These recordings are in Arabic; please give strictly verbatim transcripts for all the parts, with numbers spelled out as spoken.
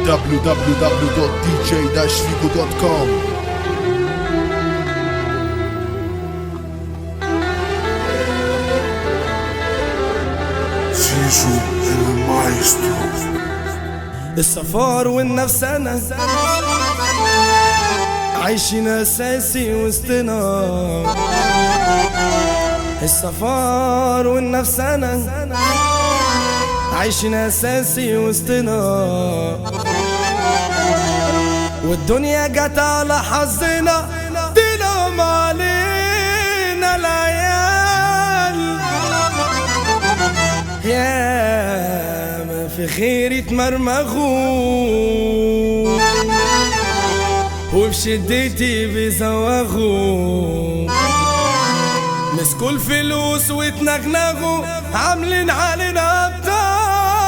دبليو دبليو دبليو دوت دي جي داش فيجو دوت كوم. سيزو المايسترو. السفار والنفسانة عايشين اساسي وسطنا. السفار والنفسانة عايشين اساسي وسطنا. والدنيا جت على حظنا تلوم علينا العيال. يا ما في خير يتمرمغوا وبشدتي بيزوغوا. مسكوا الفلوس واتنغنغوا عاملين علينا ابطال.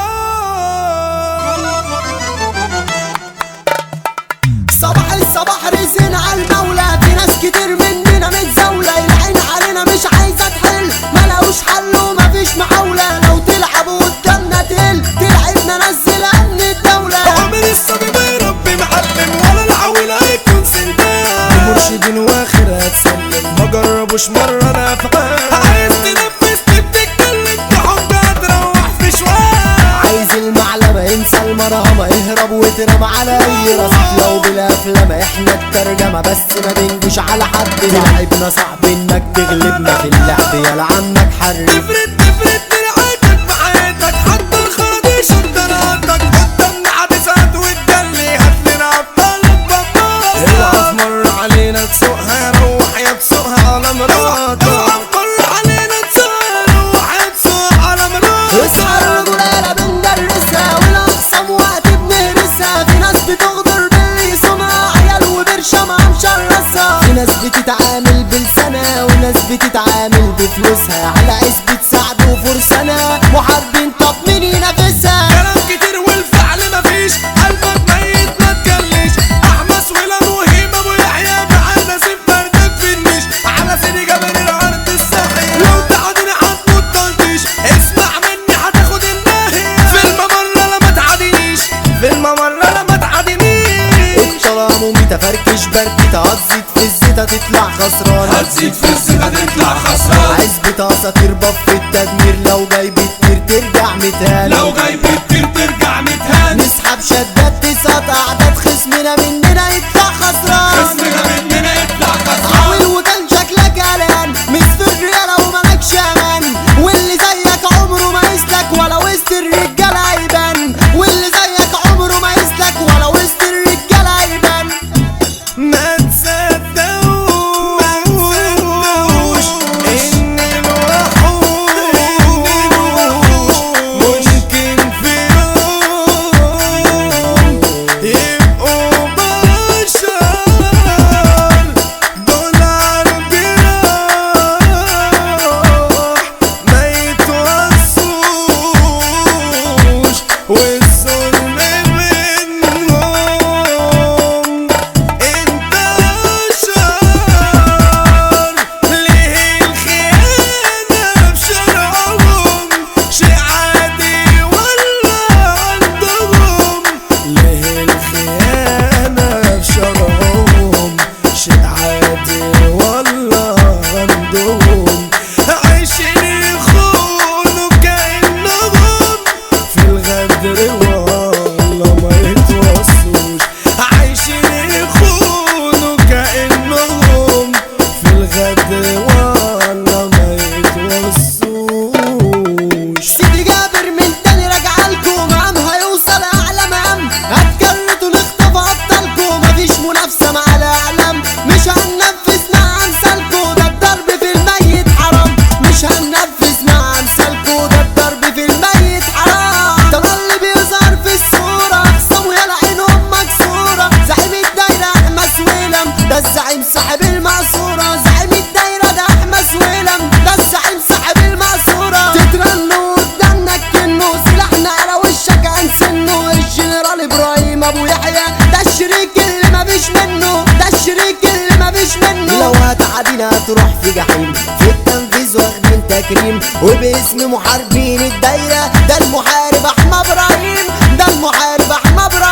صباح الصباح رزين على المولى. في ناس كتير مننا متزاولة. العين علينا مش عايزة تحل. ملقوش حل ومفيش محاولة. لو تلعبوا قدامنا تقل تلعبنا نزل امن الدولة. عامل الصبي بيربي معلم ولا العويل هيكون سندان. المرشدين واخر هتسلم ما جربوش مرة انا فاهم. عايز تنفس تتكلم تحب هتروح في شوال. عايز المعلمة انسى المرهمة. اهرب وترمى على اي رصيف. لو بالافلام احنا الترجمة بس ما بنجيش على حد. تلعبنا صعب انك تغلبنا في اللعب يلا عنك حرف. تفرد تفرد تلعبك بحياتك حتى الخراطيش شطراتك. قدامنا عدسات وتجلي هاتلنا ابطال البطال. اوعى في مرة علينا تسوقها روح يا تسوقها على مراتك. اوعى في مرة علينا تسوقها روح يا تسوقها على مراتك. اصحى الرجولة بندرسها والاقسام وقت بنهرسها. في ناس بتغدر باللي يصونها عيال وبرشامها مشرسها. في ناس بتتعامل بلسانها وناس بتتعامل بفلوسها. على عزبة سعد وفرسانة محاربين طب مين ينافسها. كلام كتير والفعل مفيش. قلبك ميت ما تكليش. احمس ولا مهم ابو يحيى معانا سيف بردك في النيش. على سيدي جبل العرض الساحل. لو تعاديني هتموت تلطيش. اسمع مني هتاخد الناهية. في الممرة لا ما تعادينيش. في الممرة لا ما تعادينيش. الطلام ومتفركش بركي تهزت في الزيتة تطلع خسران. هتزيد في الزنا تطلع خسران. عزبة اساطير بف التدمير. لو جاي بتطير ترجع متهان. لو جاي بتطير ترجع متهان. نسحب شدات تسقط اعداد. خصمنا مننا يطلع خسران. خصمنا مننا يطلع خسران. حاول وكان شكلك قلقان مش في الرجالة ومالكش امان. واللي زيك عمره ما يسلك ولا وسط الرجالة هيبان. واللي زيك عمره ما يسلك ولا وسط الرجالة هيبان. ما تصدقوش ان الوحوش ممكن في يوم يبقوا بشر. دول عالجراح ما يتوصوش والظلم منهم انتشر. ليه الخيانة بشرعهم شيء عادي ولا عندهم. ليه الخيانة بشرعهم شيء عادي ولا عندهم. عايشين يخونوا كأنهم في الغدر والله ما يتوصوش. عايشين يخونوا كأنهم في الغدر والله ما يتوصوش. سيدي جابر من تاني راجعالكم. عم هيوصل اعلى مقام. هتكرتوا نخطف ابطالكم. مفيش منافسة مع الاعلام. مش هننفذ مع امثالكم. ده الضرب في الميت حرام. مش هننفذ مع امثالكم. ده الضرب في الميت حرام. ده اللي بيظهر في الصورة اخصامه يلا عينهم مكسورة. زعيم الدايرة احمس ولم ده الزعيم صاحب المقصورة. زعيم الدايرة ده احمس ولم ده الزعيم صاحب المقصورة. تترنوا قدامنا كنه سلاحنا على وشك هنسنه. الجنرال ابراهيم ابو يحيى ده الشريك اللي مفيش منه. ده الشريك اللي مفيش منه. لو هتعدينا هتروح في جحيم. في التنفيذ واخدين تكريم وباسم محاربين الدايرة. ده المحارب احمد ابراهيم. ده المحارب احمد ابراهيم.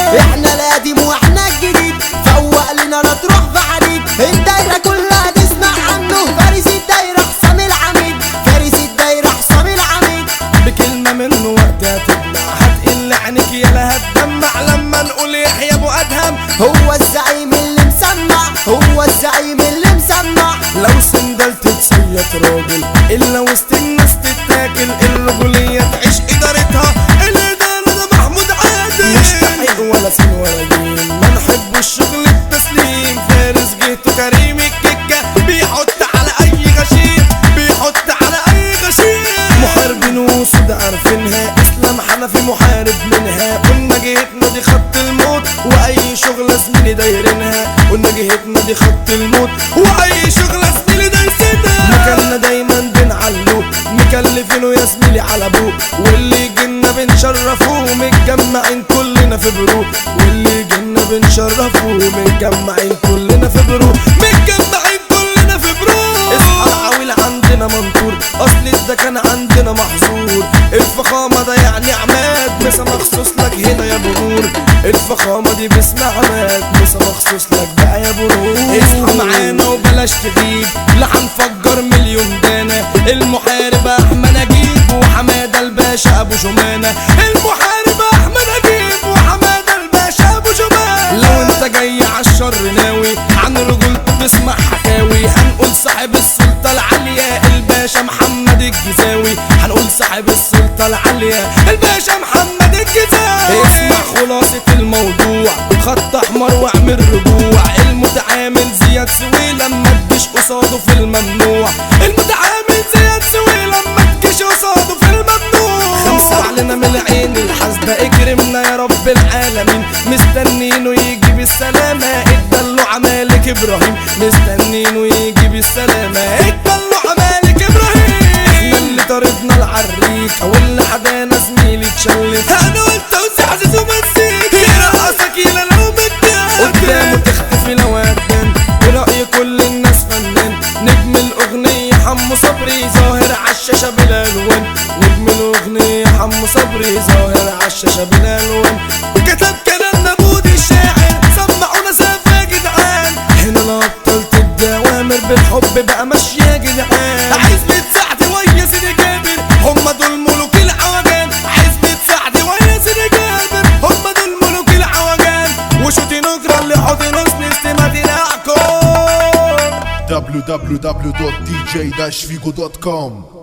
احنا القديم واحنا الجديد، فوق لنا لا تروح في حديد. الدايرة كلها تسمع عنه، فارس الدايرة حسام العميد، فارس الدايرة حسام العميد. بكلمة منه وقتها تدمع، هتقل عينك يالا هتدمع لما نقول يحيى ابو ادهم هو الزعيم اللي مسمع، هو الزعيم اللي مسمع. لو سندل تتصيط راجل الا وسط الناس تتاكل، الرجولية تعيش ادارتها، الادارة ده محمود عادل. مش تحقيق ولا سين ولا جيم، ما نحب الشغل التسليم. فارس جيته كريم الكيكة، بيحط على اي غشيم، بيحط على اي غشيم. محاربين وسود عارفينها، اسلام حنفي محارب منها. قلنا جهتنا دي خط الموت، واي شغلة زميلي دايرينها. قلنا جهتنا دي خط الموت، واي شغلة زميلي دايسينها. مكاننا دايما بنعلو، مكلفينه يا زميلي على ابوه، واللي جينا بنشرفوه. متجمعين كلنا في برو، واللي جينا بنشرفوه. متجمعين كلنا في برو، متجمعين كلنا في برو. اصحى العويل عندنا منطور، اصل ده كان عندنا محظور. الفخامة ده يعني عماد، مسا مخصوص لك هنا يا بنور. الفخامة دي باسم عماد، مسا مخصوص لك بقى يا بنور. اصحى معانا وبلاش تغيب، لا هنفجر مليون دانا. المحارب احمد نجيب وحمادة الباشا ابو جمانة. المحارب احمد نجيب وحمادة الباشا ابو جمانة. لو انت جاي عالشر ناوي، عن رجولته تسمع حكاوي. هنقول صاحب السلطة العالية الباشا محمد الجزاوي. هنقول صاحب السلطة العالية الباشا محمد الجزاوي. اسمع خلاصة الموضوع، خط احمر واعمل رجوع. المتعامل زياد سوي لما تجيش قصاده في الممنوع. المتعامل زياد سوي لما تجيش قصاده في الممنوع. خمسة علينا من العين الحاسدة، اكرمنا يا رب العالمين. مستنينه يجي بالسلامة، اتدلوا مالك ابراهيم. مستنينه يجي بالسلامة، اتدلوا مالك ابراهيم. احنا اللي طردنا العريكة، واللي حدانا زميلي اتشلت. انا وانت وزعزز ومنسيك، رقصك يلا لو متجاهل قدامه تختفي لو هتبان. برأي كل الناس فنان، نجم الاغنية حمو صبري ظاهر عالشاشة بالالوان. نجم الاغنية حمو صبري ظاهر عالشاشة بالالوان. كتب كلامنا بودي الشاعر، سمعونا سافة يا جدعان. هنا الابطال الدوامر بالحب بقى ماشية يا جدعان. عزبة سعد ويا سيدي جابر، هما دول ملوك العوجان. عزبة سعد ويا سيدي جابر، هما دول ملوك العوجان. وشوتي نكرة اللي حوطي نص استماتي نعكم. دبليو دبليو دبليو دوت دي جي داش فيجو دوت كوم